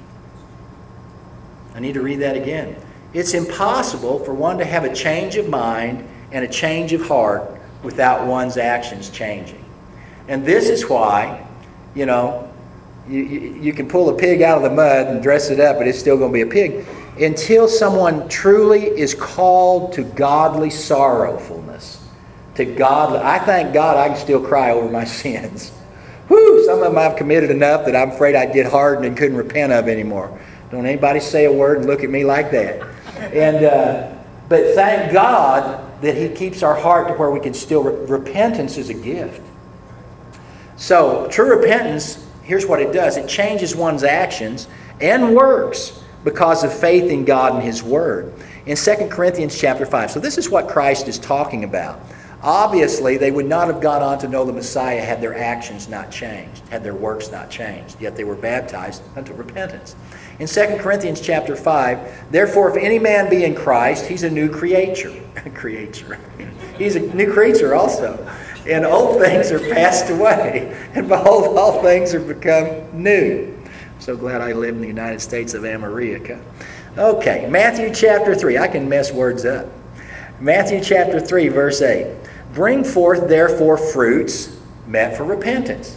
I need to read that again. It's impossible for one to have a change of mind and a change of heart without one's actions changing. And this is why, you know, you, you, you can pull a pig out of the mud and dress it up, but it's still going to be a pig. Until someone truly is called to godly sorrowfulness, to godly, I thank God I can still cry over my sins. Whew, some of them I've committed enough that I'm afraid I'd get hardened and couldn't repent of anymore. Don't anybody say a word and look at me like that. And uh, but thank God that He keeps our heart to where we can still... Re- repentance is a gift. So, true repentance, here's what it does. It changes one's actions and works because of faith in God and His Word. In Second Corinthians chapter five. So this is what Christ is talking about. Obviously, they would not have gone on to know the Messiah had their actions not changed, had their works not changed. Yet they were baptized unto repentance. In Second Corinthians chapter five, therefore, if any man be in Christ, he's a new creature. creature. He's a new creature also. And old things are passed away. And behold, all things are become new. I'm so glad I live in the United States of America. Okay, Matthew chapter three. I can mess words up. Matthew chapter three, verse eight. Bring forth therefore fruits meant for repentance.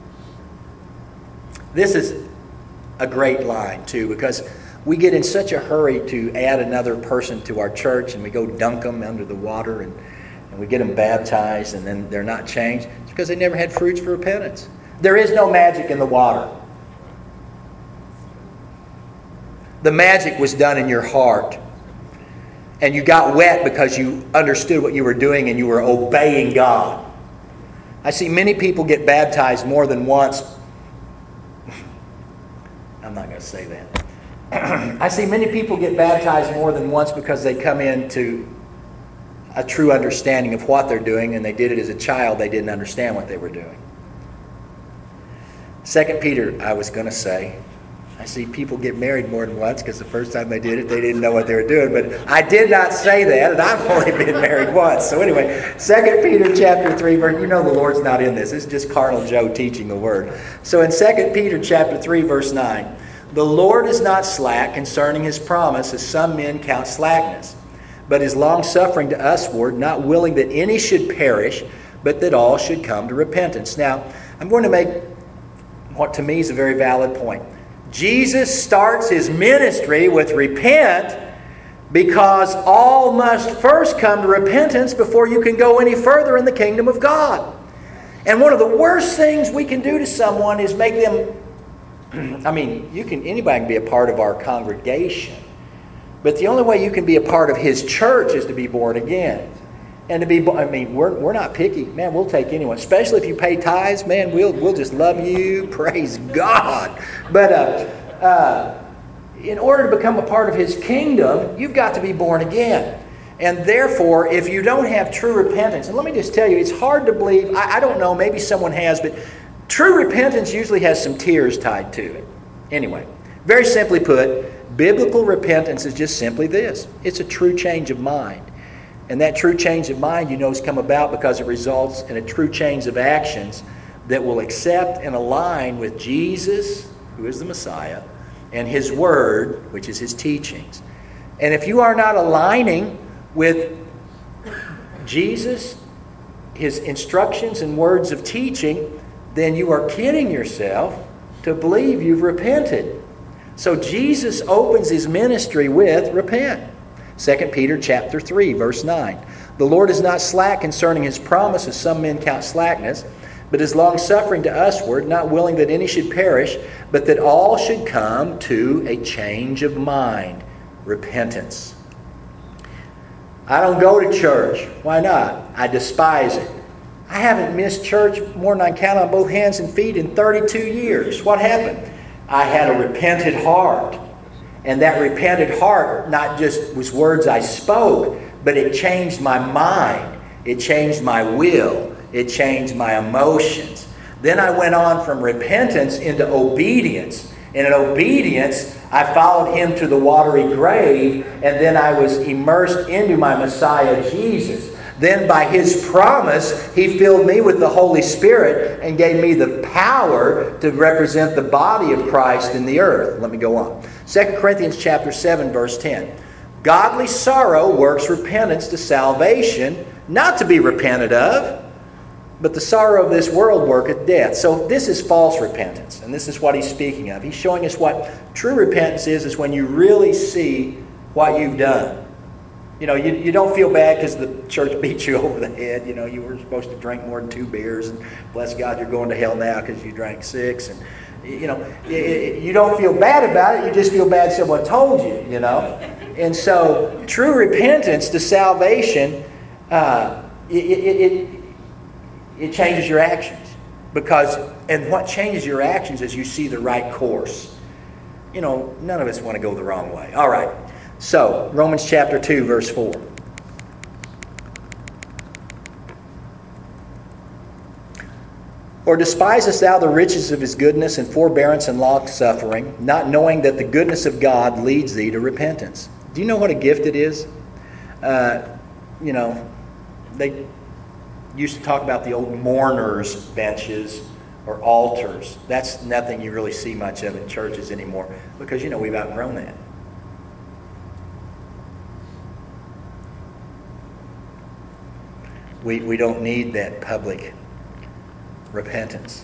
This is a great line too, because we get in such a hurry to add another person to our church, and we go dunk them under the water, and, and we get them baptized, and then they're not changed. It's because they never had fruits for repentance. There is no magic in the water. The magic was done in your heart. And you got wet because you understood what you were doing and you were obeying God. I see many people get baptized more than once. I'm not going to say that. I see many people get baptized more than once because they come into a true understanding of what they're doing, and they did it as a child. They didn't understand what they were doing. Second Peter, I was going to say, I see people get married more than once because the first time they did it, they didn't know what they were doing. But I did not say that, and I've only been married once. So anyway, Second Peter chapter three, verse, you know the Lord's not in this. It's just carnal Joe teaching the Word. So in Second Peter chapter three, verse nine, the Lord is not slack concerning His promise, as some men count slackness, but is long-suffering to usward, not willing that any should perish, but that all should come to repentance. Now, I'm going to make what to me is a very valid point. Jesus starts His ministry with repent because all must first come to repentance before you can go any further in the kingdom of God. And one of the worst things we can do to someone is make them, I mean, you can anybody can be a part of our congregation, but the only way you can be a part of His church is to be born again. And to be, I mean, we're we're not picky. Man, we'll take anyone. Especially if you pay tithes, man, we'll we'll just love you. Praise God. But uh, uh, in order to become a part of His kingdom, you've got to be born again. And therefore, if you don't have true repentance, and let me just tell you, it's hard to believe. I, I don't know, maybe someone has, but true repentance usually has some tears tied to it. Anyway, very simply put, biblical repentance is just simply this. It's a true change of mind. And that true change of mind, you know, has come about because it results in a true change of actions that will accept and align with Jesus, who is the Messiah, and His Word, which is His teachings. And if you are not aligning with Jesus, His instructions and words of teaching, then you are kidding yourself to believe you've repented. So Jesus opens His ministry with repent. Second Peter chapter three, verse nine. The Lord is not slack concerning His promise, as some men count slackness, but is long-suffering to usward, not willing that any should perish, but that all should come to a change of mind, repentance. I don't go to church. Why not? I despise it. I haven't missed church more than I count on both hands and feet in thirty-two years. What happened? I had a repentant heart. And that repented heart not just was words I spoke, but it changed my mind. It changed my will. It changed my emotions. Then I went on from repentance into obedience. And in obedience, I followed Him to the watery grave, and then I was immersed into my Messiah, Jesus. Then by His promise, He filled me with the Holy Spirit and gave me the power to represent the body of Christ in the earth. Let me go on. Second Corinthians chapter seven, verse ten. Godly sorrow works repentance to salvation, not to be repented of, but the sorrow of this world worketh death. So this is false repentance, and this is what he's speaking of. He's showing us what true repentance is, is when you really see what you've done. You know, you, you don't feel bad because the church beat you over the head. You know, you were supposed to drink more than two beers, and bless God, you're going to hell now because you drank six. And, you know, you don't feel bad about it. You just feel bad someone told you, you know. And so, true repentance to salvation, uh, it, it, it, it changes your actions. Because, and what changes your actions is you see the right course. You know, none of us want to go the wrong way. All right. So, Romans chapter two, verse four. Or despisest thou the riches of his goodness and forbearance and long-suffering, not knowing that the goodness of God leads thee to repentance? Do you know what a gift it is? Uh, you know, they used to talk about the old mourners' benches or altars. That's nothing you really see much of in churches anymore because, you know, we've outgrown that. We, we don't need that public repentance.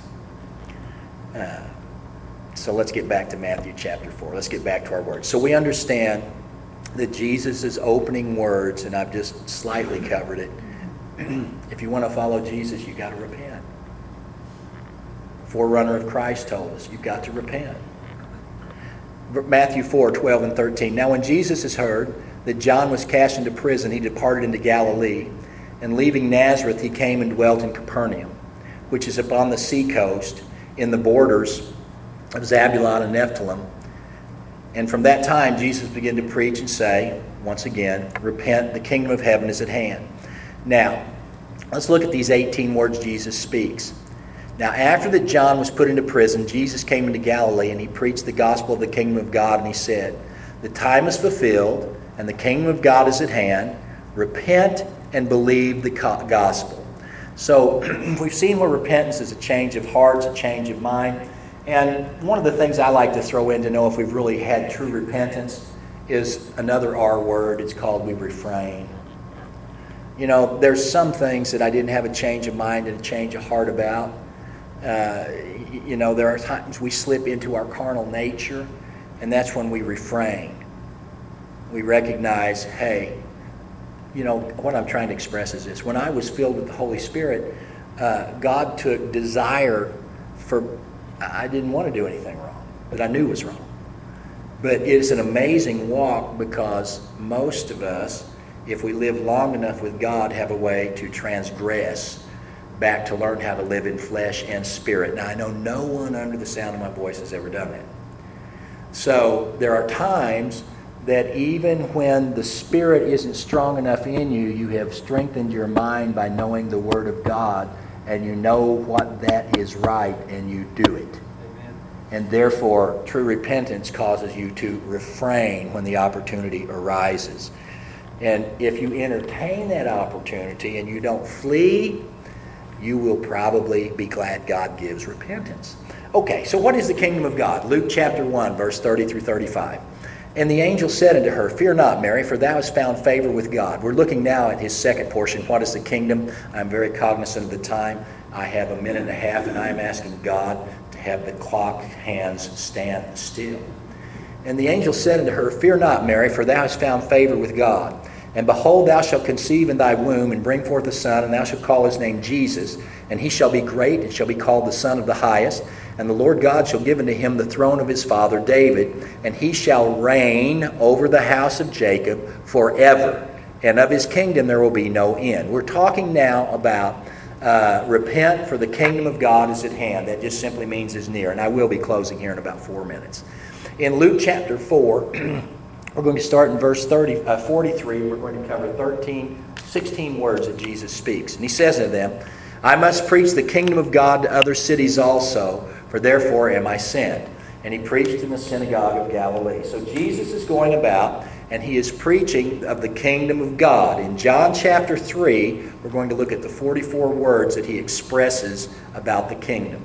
Uh, so let's get back to Matthew chapter four. Let's get back to our words. So we understand that Jesus' opening words, and I've just slightly covered it, if you want to follow Jesus, you've got to repent. Forerunner of Christ told us, you've got to repent. Matthew four, twelve and thirteen. Now when Jesus has heard that John was cast into prison, he departed into Galilee, and leaving Nazareth, he came and dwelt in Capernaum, which is upon the sea coast, in the borders of Zabulon and Nephthalim. And from that time, Jesus began to preach and say, once again, repent, the kingdom of heaven is at hand. Now, let's look at these eighteen words Jesus speaks. Now, after that John was put into prison, Jesus came into Galilee, and he preached the gospel of the kingdom of God, and he said, the time is fulfilled, and the kingdom of God is at hand. Repent and believe the gospel. So we've seen where repentance is a change of hearts, a change of mind. And one of the things I like to throw in to know if we've really had true repentance is another R word. It's called we refrain. You know, there's some things that I didn't have a change of mind and a change of heart about. Uh, you know, there are times we slip into our carnal nature, and that's when we refrain. We recognize, hey, you know, what I'm trying to express is this. When I was filled with the Holy Spirit, uh, God took desire for, I didn't want to do anything wrong, that I knew was wrong. But it's an amazing walk because most of us, if we live long enough with God, have a way to transgress back to learn how to live in flesh and spirit. Now, I know no one under the sound of my voice has ever done that. So there are times that even when the Spirit isn't strong enough in you, you have strengthened your mind by knowing the Word of God, and you know what that is right, and you do it. Amen. And therefore, true repentance causes you to refrain when the opportunity arises. And if you entertain that opportunity and you don't flee, you will probably be glad God gives repentance. Okay, so what is the kingdom of God? Luke chapter one, verse thirty through thirty-five. And the angel said unto her, fear not, Mary, for thou hast found favor with God. We're looking now at his second portion. What is the kingdom? I'm very cognizant of the time. I have a minute and a half, and I am asking God to have the clock hands stand still. And the angel said unto her, fear not, Mary, for thou hast found favor with God. And behold, thou shalt conceive in thy womb, and bring forth a son, and thou shalt call his name Jesus. And he shall be great, and shall be called the Son of the Highest. And the Lord God shall give unto him the throne of his father David, and he shall reign over the house of Jacob forever. And of his kingdom there will be no end. We're talking now about uh, repent, for the kingdom of God is at hand. That just simply means is near. And I will be closing here in about four minutes. In Luke chapter four, we're going to start in verse thirty, uh, forty-three. We're going to cover thirteen, sixteen words that Jesus speaks. And he says to them, I must preach the kingdom of God to other cities also, for therefore am I sent. And he preached in the synagogue of Galilee. So Jesus is going about, and he is preaching of the kingdom of God. In John chapter three, we're going to look at the forty-four words that he expresses about the kingdom.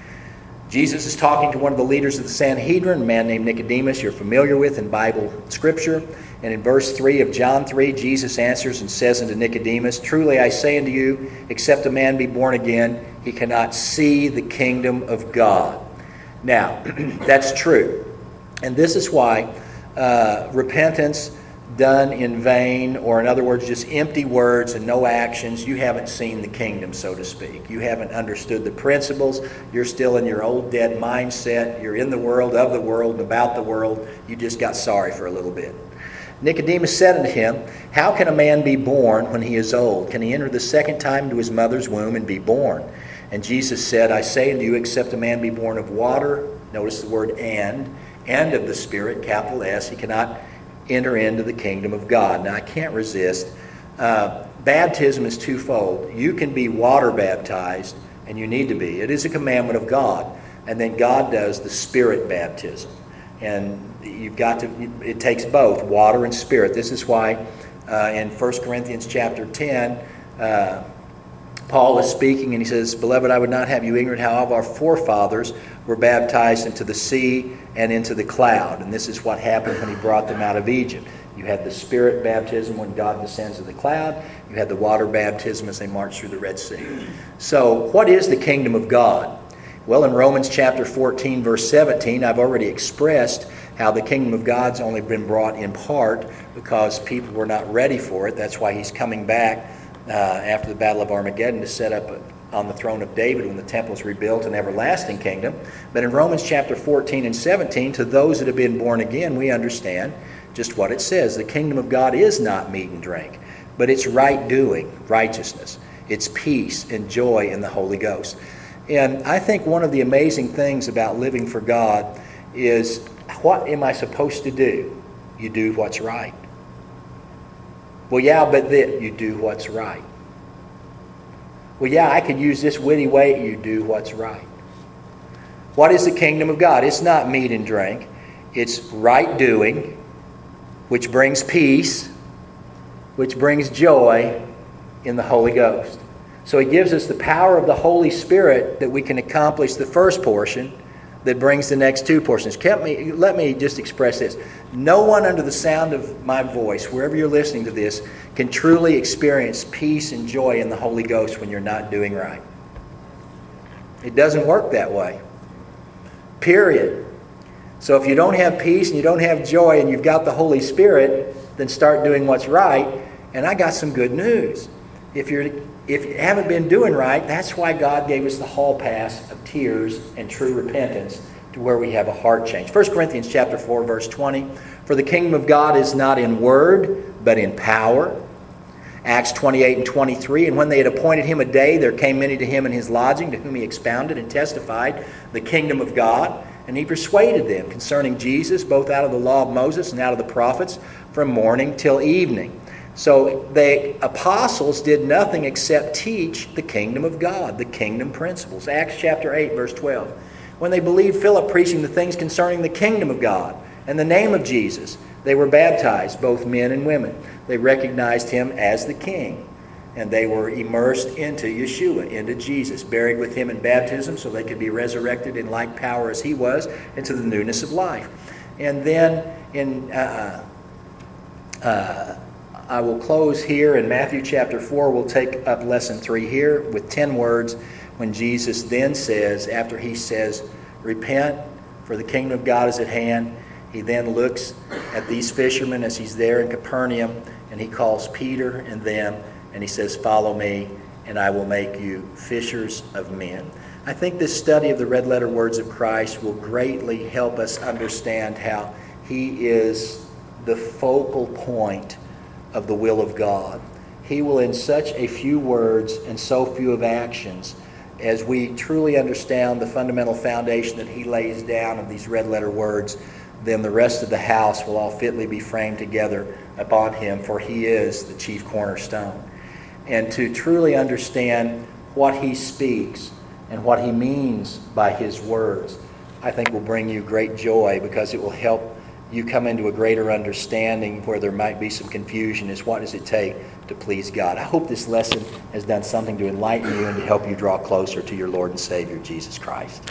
Jesus is talking to one of the leaders of the Sanhedrin, a man named Nicodemus you're familiar with in Bible Scripture. And in verse three of John three, Jesus answers and says unto Nicodemus, truly I say unto you, except a man be born again, he cannot see the kingdom of God. Now, that's true. And this is why uh, repentance done in vain, or in other words, just empty words and no actions, you haven't seen the kingdom, so to speak. You haven't understood the principles. You're still in your old dead mindset. You're in the world, of the world, and about the world. You just got sorry for a little bit. Nicodemus said unto him, How can a man be born when he is old? Can he enter the second time into his mother's womb and be born? And Jesus said, I say unto you, except a man be born of water, notice the word and, and of the Spirit, capital S, he cannot enter into the kingdom of God. Now, I can't resist. Uh, baptism is twofold. You can be water baptized, and you need to be. It is a commandment of God. And then God does the Spirit baptism. And you've got to, it takes both, water and Spirit. This is why uh, in First Corinthians chapter ten, uh, Paul is speaking and he says, Beloved, I would not have you ignorant how of our forefathers were baptized into the sea and into the cloud. And this is what happened when he brought them out of Egypt. You had the Spirit baptism when God descends in the cloud. You had the water baptism as they marched through the Red Sea. So what is the kingdom of God? Well, in Romans chapter fourteen, verse seventeen, I've already expressed how the kingdom of God's only been brought in part because people were not ready for it. That's why he's coming back uh, after the Battle of Armageddon to set up on the throne of David when the temple is rebuilt, an everlasting kingdom. But in Romans chapter fourteen and seventeen, to those that have been born again, we understand just what it says. The kingdom of God is not meat and drink, but it's right doing, righteousness. It's peace and joy in the Holy Ghost. And I think one of the amazing things about living for God is, what am I supposed to do? You do what's right. Well, yeah, but then you do what's right. Well, yeah, I could use this witty way. You do what's right. What is the kingdom of God? It's not meat and drink. It's right doing, which brings peace, which brings joy in the Holy Ghost. So he gives us the power of the Holy Spirit that we can accomplish the first portion that brings the next two portions. Let me, let me just express this. No one under the sound of my voice, wherever you're listening to this, can truly experience peace and joy in the Holy Ghost when you're not doing right. It doesn't work that way. Period. So if you don't have peace and you don't have joy and you've got the Holy Spirit, then start doing what's right. And I got some good news. If you're If you haven't been doing right, that's why God gave us the hall pass of tears and true repentance to where we have a heart change. First Corinthians chapter four, verse twenty. For the kingdom of God is not in word, but in power. Acts twenty-eight and twenty-three. And when they had appointed him a day, there came many to him in his lodging, to whom he expounded and testified the kingdom of God. And he persuaded them concerning Jesus, both out of the law of Moses and out of the prophets, from morning till evening. So the apostles did nothing except teach the kingdom of God, the kingdom principles. Acts chapter eight, verse twelve. When they believed Philip preaching the things concerning the kingdom of God and the name of Jesus, they were baptized, both men and women. They recognized him as the king. And they were immersed into Yeshua, into Jesus, buried with him in baptism so they could be resurrected in like power as he was into the newness of life. And then in... Uh, uh, I will close here in Matthew chapter four. We'll take up lesson three here with ten words when Jesus then says, after he says, repent, for the kingdom of God is at hand. He then looks at these fishermen as he's there in Capernaum, and he calls Peter and them, and he says, follow me, and I will make you fishers of men. I think this study of the red letter words of Christ will greatly help us understand how he is the focal point of the will of God. He will, in such a few words and so few of actions, as we truly understand the fundamental foundation that he lays down of these red letter words, then the rest of the house will all fitly be framed together upon him, for he is the chief cornerstone. And to truly understand what he speaks and what he means by his words, I think will bring you great joy, because it will help you come into a greater understanding where there might be some confusion is what does it take to please God. I hope this lesson has done something to enlighten you and to help you draw closer to your Lord and Savior, Jesus Christ.